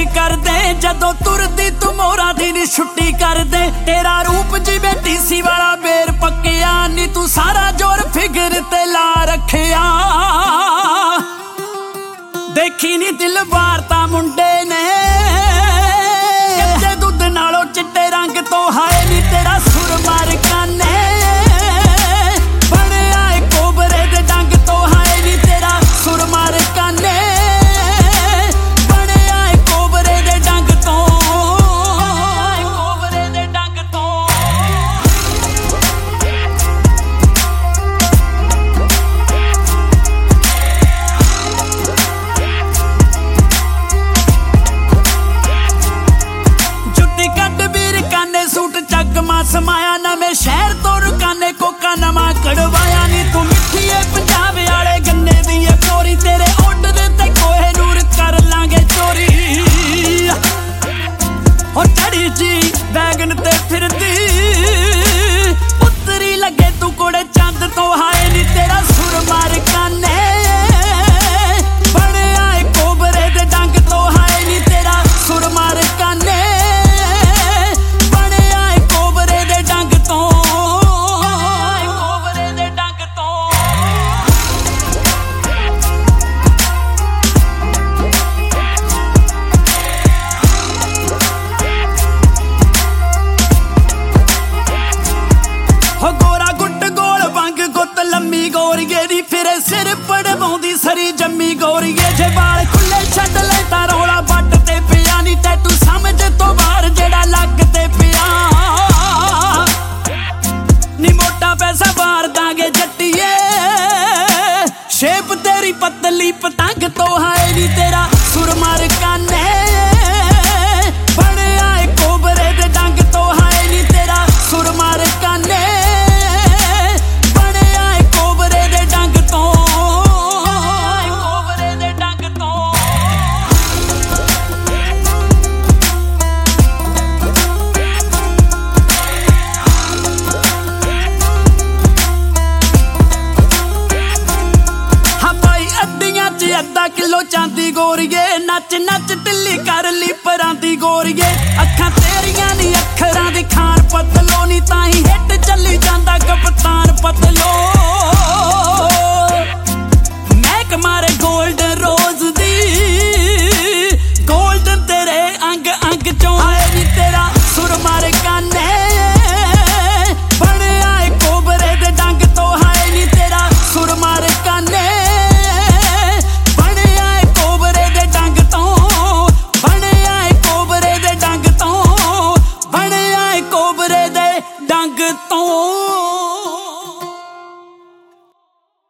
ਕਰਦੇ ਜਦੋਂ ਤੁਰਦੀ ਤੂੰ ਮੋਰਾਂ ਦੀ ਨੀ ਛੁੱਟੀ ਕਰਦੇ। ਤੇਰਾ ਰੂਪ ਜਿਵੇਂ ਟੀਸੀ ਵਾਲਾ ਬੇਰ ਪੱਕਿਆ ਨੀ ਤੂੰ ਸਾਰਾ ਜ਼ੋਰ ਫਿਗਰ ਤੇ ਲਾ ਰੱਖਿਆ। ਦੇਖੀ ਨੀ ਦਿਲ ਵਾਰਤਾ ਮੁੰਡੇ ਨੇ ਕੱਚੇ ਦੁੱਧ ਨਾਲੋਂ ਚਿੱਟੇ ਰੰਗ ਤੋਂ ਹਾਏ ਨੀ ਤੇਰਾ ਸੁਰਮਾ ਰਕਾਨੇ ਬਣਿਆ ਏ ਕੋਬਰੇ ਦੇ ਡੰਗ ਤੋਂ ਹਾਏ ਨੀ ਤੇਰਾ ਸੁਰਮਾ ਰਕਾਨੇ ਬਣਿਆ ਏ ਕੋਬਰੇ ਦੇ ਡੰਗ ਤੋਂ ਕੋਬਰੇ ਦੇ ਡੰਗ ਤੋਂ। ਜੁੱਤੀ ਕੱਢ ਵੀਰ ਕਾਨੇ ਸੂਟ ਚੱਕਮਾ ਸਮਾਇਆ ਨਵੇਂ ਸ਼ਹਿਰ ਤੋਂ ਰੁਕਾਨੇ ਕੋਕਾ ਨਵਾਂ ਕੜਵਾਇਆ ਨੀ ਤੂੰ ਮਿੱਠੀ ਏ ਪੰਜਾਬ ਵਾਲੇ ਗੰਨੇ ਦੀ ਏ ਪੋਰੀ ਤੇਰੇ ਉੱਡ ਦੇ ਤੇ ਕੋਹੇ ਨੂਰ ਕਰ ਲਾਂਗੇ ਚੋਰੀ। ਹੋ ਚੜੀ ਜੀ ਬੈਗਨ ਤੇ ਫਿਰਦੀ ਉੱਤਰੀ ਲੱਗੇ ਤੂੰ ਕੋੜੇ ਚੰਦ ਤੋਂ ਹਾਏ ਨੀ ਤੇਰਾ ਸੁਰਮਾ ਰਕਾਨੇ ਬਣਿਆ ਏ ਕੋਬਰੇ ਦੇ ਡੰਗ ਤੋਂ ਹਾਏ ਨੀ ਤੇਰਾ ਸੁਰਮਾ ਰਕਾਨੇ ਬਣਿਆ ਏ ਕੋਬਰੇ ਦੇ ਡੰਗ ਤੋਂ ਕੋਬਰੇ ਦੇ ਡੰਗ ਤੋਂ। ਹੋ ਗੋਰਾ ਗੁੱਟ ਗੋਲ ਵੰਗ ਗੁੱਤ ਲੰਮੀ ਗੋਰੀਏ ਦੀ ਫਿਰੇ ਸਿਰ ਪੜਵਾਉਂਦੀ ਸਰੀ ਜੰਮੀ ਗੋਰੀਏ। ਜੇ ਵਾਲ ਖੁੱਲੇ ਛੱਡ ਲੈ ਤਾਂ ਰੌਲਾ ਵੱਟ ਤੇ ਪਿਆ ਨੀ ਟੈਟੂ ਸਮਝ ਤੋਂ ਬਾਹਰ ਜਿਹੜਾ ਲੱਗ ਤੇ ਪਿਆ ਨੀ ਮੋਟਾ ਪੈਸਾ ਵਾਰ ਦਾਂਗੇ ਜੱਟੀਏ ਸ਼ੇਪ ਤੇਰੀ ਪਤਲੀ ਪਤੰਗ ਤੋਂ ਹਾਏ ਨੀ ਤੇਰਾ ਸੁਰਮਾ ਰਕਾਨੇ ਬਣਿਆ ਏ ਕੋਬਰੇ ਦੇ ਡੰਗ ਤੋਂ ਹਾਏ ਨੀ ਤੇਰਾ ਸੁਰਮਾ ਰਕਾਨੇ ਬਣਿਆ ਏ ਕੋਬਰੇ ਦੇ ਡੰਗ ਤੋਂ ਕੋਬਰੇ ਦੇ ਡੰਗ ਤੋਂ। ਹਾਂ ਭਾਈ ਅੱਧੀਆਂ 'ਚ ਅੱਧਾ ਕਿਲੋ ਚਾਂਦੀ ਗੋਰੀਏ ਨੱਚ ਨੱਚ ਢਿੱਲੀ ਕਰ ਲਈ ਪਰਾਂ ਦੀ ਗੋਰੀਏ। ਅੱਖਾਂ ਤੇਰੀਆਂ ਨੀ ਅੱਖਰਾਂ ਦੀ ਖਾਨ ਪਤਲੋ ਨੀ ਤਾਹੀਂ ਹਿੱਟ ਚੱਲੀ ਜਾਂਦਾ ਕਪਤਾਨ ਪਤਲੋ। ਮਹਿਕ ਮਾਰੇ ਗੋਲਡਨ ਰੋਜ਼ ਦੀ ਗੋਲਡਨ ਤੇਰੇ ਅੰਗ ਅੰਗ ਚੋਂ ਹਾਏ ਨੀ ਤੇਰਾ ਸੁਰਮਾ ਰਕਾਨੇ ਬਣਿਆ ਏ ਕੋਬਰੇ ਦੇ ਡੰਗ ਤੋਂ ਹਾਏ ਨੀ ਤੇਰਾ ਸੁਰਮਾ ਰਕਾਨੇ ਬਣਿਆ ਏ ਕੋਬਰੇ ਦੇ ਡੰਗ ਤੋਂ ਬਣਿਆ ਏ ਕੋਬਰੇ ਦੇ ਡੰਗ ਤੋਂ ਬਣਿਆ ਏ ਕੋਬਰੇ ਦੇ ਡੰਗ ਤੋਂ।